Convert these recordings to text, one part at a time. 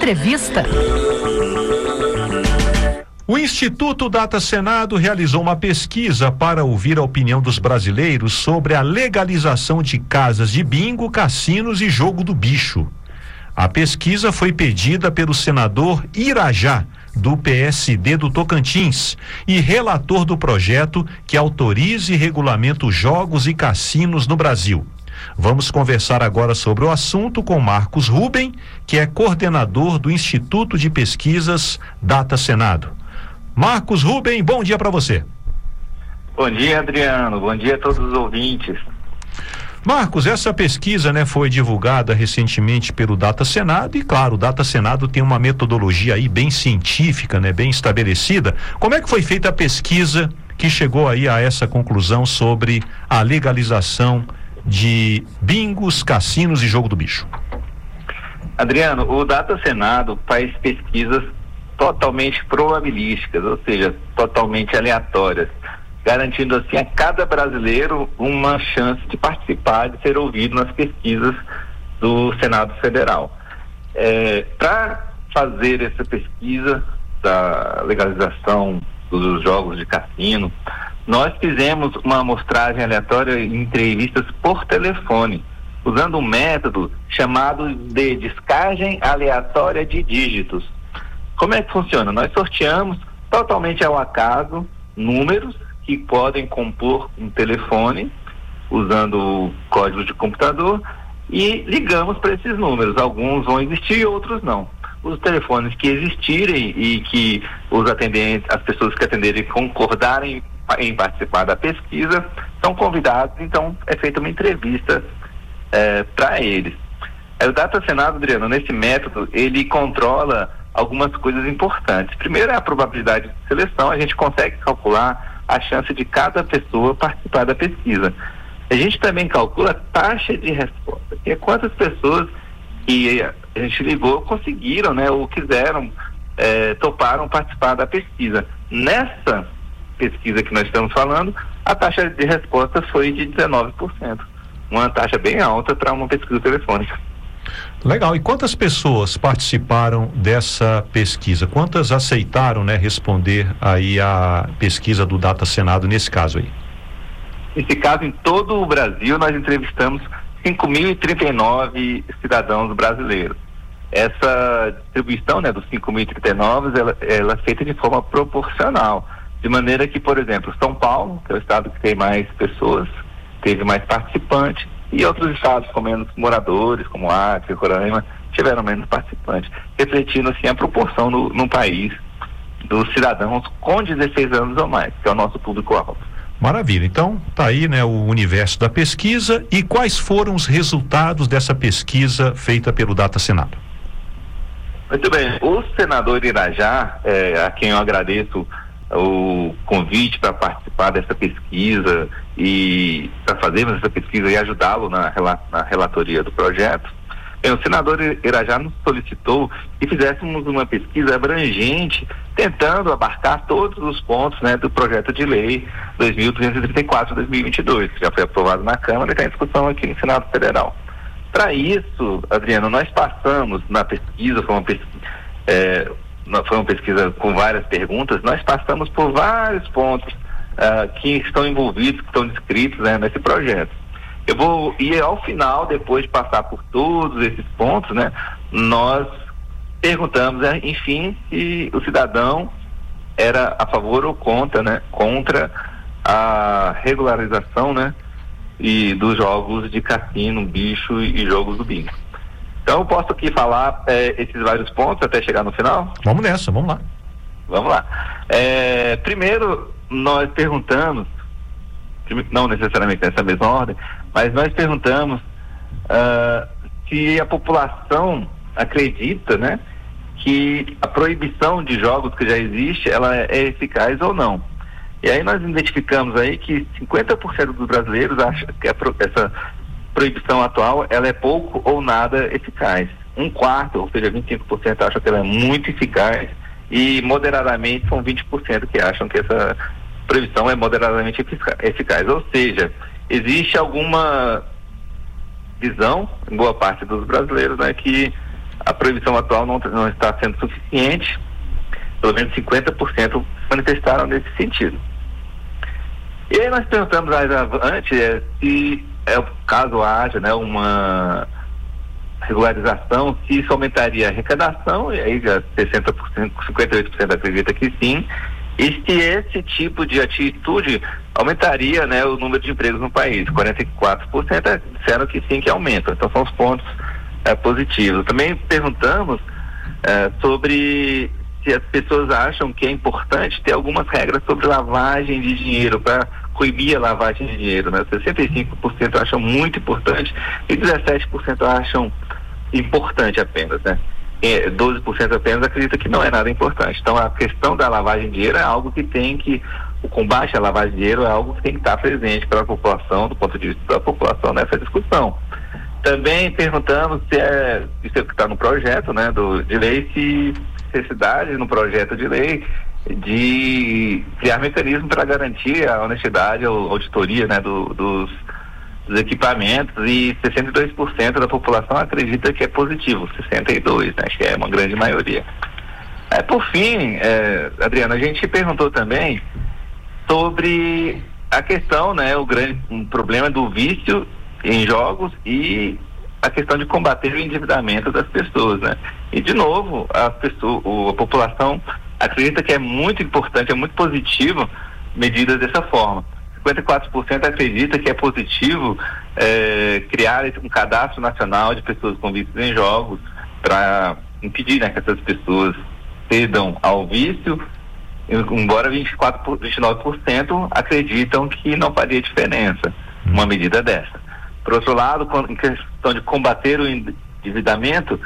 Entrevista. O Instituto Data Senado realizou uma pesquisa para ouvir a opinião dos brasileiros sobre a legalização de casas de bingo, cassinos e jogo do bicho. A pesquisa foi pedida pelo senador Irajá, do PSD do Tocantins, e relator do projeto que autorize e regulamenta os jogos e cassinos no Brasil. Vamos conversar agora sobre o assunto com Marcos Ruben, que é coordenador do Instituto de Pesquisas Data Senado. Marcos Ruben, bom dia para você. Bom dia, Adriano. Bom dia a todos os ouvintes. Marcos, essa pesquisa, foi divulgada recentemente pelo Data Senado e, claro, o Data Senado tem uma metodologia aí bem científica, bem estabelecida. Como é que foi feita a pesquisa que chegou aí a essa conclusão sobre a legalização de bingos, cassinos e jogo do bicho? Adriano, o Data Senado faz pesquisas totalmente probabilísticas, ou seja, totalmente aleatórias, garantindo assim a cada brasileiro uma chance de participar, de ser ouvido nas pesquisas do Senado Federal. Para fazer essa pesquisa da legalização dos jogos de cassino, nós fizemos uma amostragem aleatória em entrevistas por telefone, usando um método chamado de descagem aleatória de dígitos. Como é que funciona? Nós sorteamos totalmente ao acaso números que podem compor um telefone, usando o código de computador, e ligamos para esses números. Alguns vão existir e outros não. Os telefones que existirem e que os atendentes, as pessoas que atenderem concordarem em participar da pesquisa, são convidados, então é feita uma entrevista para eles. O Data Senado, Adriano, nesse método, ele controla algumas coisas importantes. Primeiro é a probabilidade de seleção. A gente consegue calcular a chance de cada pessoa participar da pesquisa. A gente também calcula a taxa de resposta, que é quantas pessoas que a gente ligou conseguiram, ou quiseram, toparam participar da pesquisa. Nessa pesquisa que nós estamos falando, a taxa de resposta foi de 19%. Uma taxa bem alta para uma pesquisa telefônica. Legal. E quantas pessoas participaram dessa pesquisa? Quantas aceitaram, responder aí a pesquisa do Data Senado nesse caso aí? Nesse caso, em todo o Brasil, nós entrevistamos 5.039 cidadãos brasileiros. Essa distribuição, dos 5.039, ela é feita de forma proporcional, de maneira que, por exemplo, São Paulo, que é o estado que tem mais pessoas, teve mais participantes, e outros estados com menos moradores, como Acre, Roraima, tiveram menos participantes, refletindo assim a proporção no país dos cidadãos com 16 anos ou mais, que é o nosso público-alvo. Maravilha. Então, tá aí, o universo da pesquisa. E quais foram os resultados dessa pesquisa feita pelo Data Senado? Muito bem. O senador Irajá, a quem eu agradeço o convite para participar dessa pesquisa e para fazermos essa pesquisa e ajudá-lo na relatoria do projeto, o senador Irajá nos solicitou que fizéssemos uma pesquisa abrangente, tentando abarcar todos os pontos do projeto de lei 2234/2022, que já foi aprovado na Câmara e está em discussão aqui no Senado Federal. Para isso, Adriano, nós passamos na pesquisa, foi uma pesquisa com várias perguntas, nós passamos por vários pontos que estão envolvidos, que estão descritos nesse projeto. Eu vou, e ao final, depois de passar por todos esses pontos, nós perguntamos, enfim, se o cidadão era a favor ou contra a regularização, e dos jogos de cassino, bicho e jogos do bingo. Então eu posso aqui falar esses vários pontos até chegar no final? Vamos nessa, vamos lá. Vamos lá. Primeiro, nós perguntamos, não necessariamente nessa mesma ordem, mas nós perguntamos se a população acredita, que a proibição de jogos que já existe, ela é eficaz ou não. E aí nós identificamos aí que 50% dos brasileiros acham que essa proibição atual, ela é pouco ou nada eficaz. Um quarto, ou seja, 25% acham que ela é muito eficaz, e moderadamente são 20% que acham que essa proibição é moderadamente eficaz. Ou seja, existe alguma visão, em boa parte dos brasileiros, que a proibição atual não está sendo suficiente. Pelo menos 50% manifestaram nesse sentido. E aí nós perguntamos mais antes se caso haja, né, uma regularização, se isso aumentaria a arrecadação, e aí já 60%, 58% acredita que sim, e se esse tipo de atitude aumentaria, né, o número de empregos no país. 44% disseram que sim, que aumenta. Então são os pontos positivos. Também perguntamos sobre se as pessoas acham que é importante ter algumas regras sobre lavagem de dinheiro, para coibir a lavagem de dinheiro, né? 65% acham muito importante e 17% acham importante apenas, né? 12% apenas acredita que não é nada importante. Então a questão da lavagem de dinheiro é algo que o combate à lavagem de dinheiro é algo que tem que estar presente para a população, do ponto de vista da população, nessa discussão. Também perguntamos se isso é o que está no projeto, né, de lei, se necessidade no projeto de lei de criar mecanismo para garantir a honestidade, a auditoria, né, dos equipamentos, e 62% da população acredita que é positivo, 62%, né, que é uma grande maioria. Por fim, Adriana, a gente perguntou também sobre a questão, né, um problema do vício em jogos e a questão de combater o endividamento das pessoas, né? E de novo, a população acredita que é muito importante, é muito positivo medidas dessa forma. 54% acredita que é positivo criar um cadastro nacional de pessoas com vícios em jogos para impedir, né, que essas pessoas cedam ao vício, embora 29% acreditam que não faria diferença uma medida dessa. Por outro lado, em questão de combater o endividamento,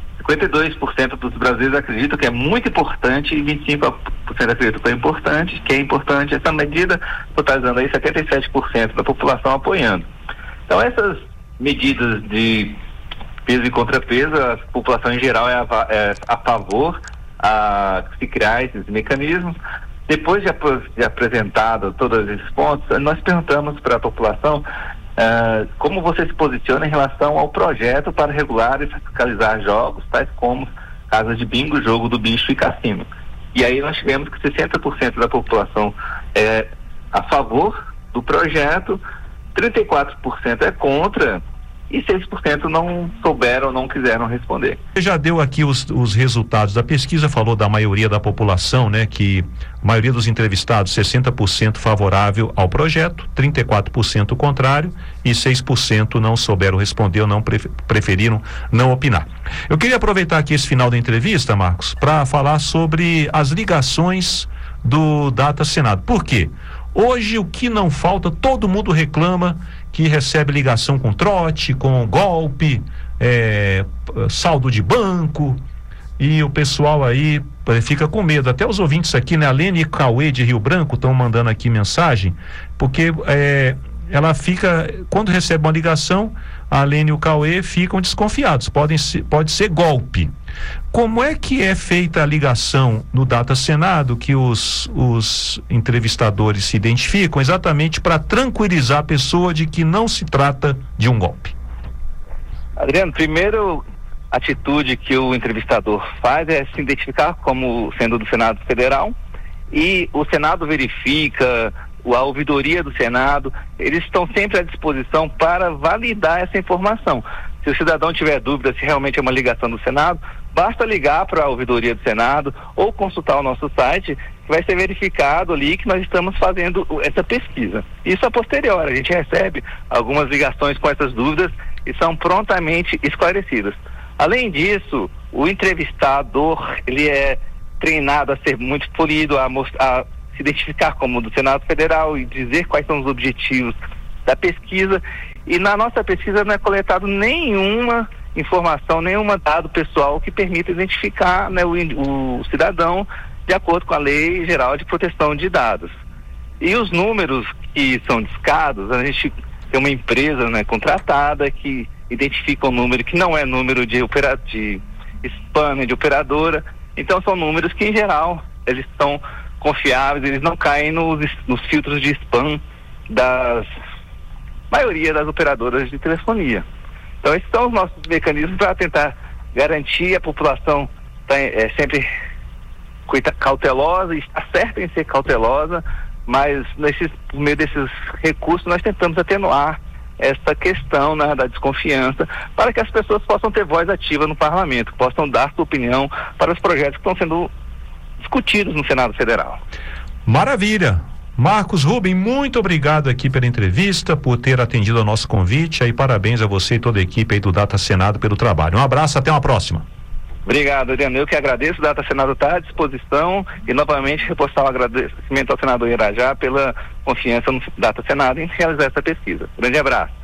52% dos brasileiros acreditam que é muito importante e 25% acreditam que é importante essa medida, totalizando aí 77% da população apoiando. Então essas medidas de peso e contrapeso, a população em geral é a favor a se criar esses mecanismos. Depois de apresentado todos esses pontos, nós perguntamos para a população como você se posiciona em relação ao projeto para regular e fiscalizar jogos, tais como casas de bingo, jogo do bicho e cassino. E aí nós tivemos que 60% da população é a favor do projeto, 34% é contra e 6% não souberam, não quiseram responder. Você já deu aqui os resultados da pesquisa, falou da maioria da população, né? Que a maioria dos entrevistados, 60% favorável ao projeto, 34% contrário e 6% não souberam responder ou não preferiram não opinar. Eu queria aproveitar aqui esse final da entrevista, Marcos, para falar sobre as ligações do Data Senado. Por quê? Hoje o que não falta, todo mundo reclama que recebe ligação com trote, com golpe, saldo de banco, e o pessoal aí fica com medo. Até os ouvintes aqui, né? A Lene e Cauê de Rio Branco estão mandando aqui mensagem, porque ela fica, quando recebe uma ligação, a Lene e o Cauê ficam desconfiados, pode ser golpe. Como é que é feita a ligação no Data Senado, que os entrevistadores se identificam exatamente para tranquilizar a pessoa de que não se trata de um golpe? Adriano, primeiro atitude que o entrevistador faz é se identificar como sendo do Senado Federal, e o Senado verifica, a ouvidoria do Senado, eles estão sempre à disposição para validar essa informação. Se o cidadão tiver dúvida se realmente é uma ligação do Senado, basta ligar para a ouvidoria do Senado ou consultar o nosso site, que vai ser verificado ali que nós estamos fazendo essa pesquisa. Isso a posteriori, a gente recebe algumas ligações com essas dúvidas e são prontamente esclarecidas. Além disso, o entrevistador, ele é treinado a ser muito polido, a se identificar como do Senado Federal e dizer quais são os objetivos da pesquisa. E na nossa pesquisa não é coletado nenhuma informação, nenhum dado pessoal que permita identificar, né, o cidadão de acordo com a Lei Geral de Proteção de Dados. E os números que são discados, a gente tem uma empresa, né, contratada que identifica um número que não é número de spam, de operadora. Então são números que, em geral, eles são confiáveis, eles não caem nos filtros de spam das maioria das operadoras de telefonia. Então esses são os nossos mecanismos para tentar garantir a população sempre cautelosa, está certa em ser cautelosa, mas por meio desses recursos nós tentamos atenuar essa questão, né, da desconfiança, para que as pessoas possam ter voz ativa no parlamento, possam dar sua opinião para os projetos que estão sendo discutidos no Senado Federal. Maravilha! Marcos Rubem, muito obrigado aqui pela entrevista, por ter atendido ao nosso convite, e parabéns a você e toda a equipe aí do Data Senado pelo trabalho. Um abraço, até uma próxima. Obrigado, Adriano. Eu que agradeço, o Data Senado está à disposição e novamente reforçar o agradecimento ao senador Irajá pela confiança no Data Senado em realizar essa pesquisa. Grande abraço.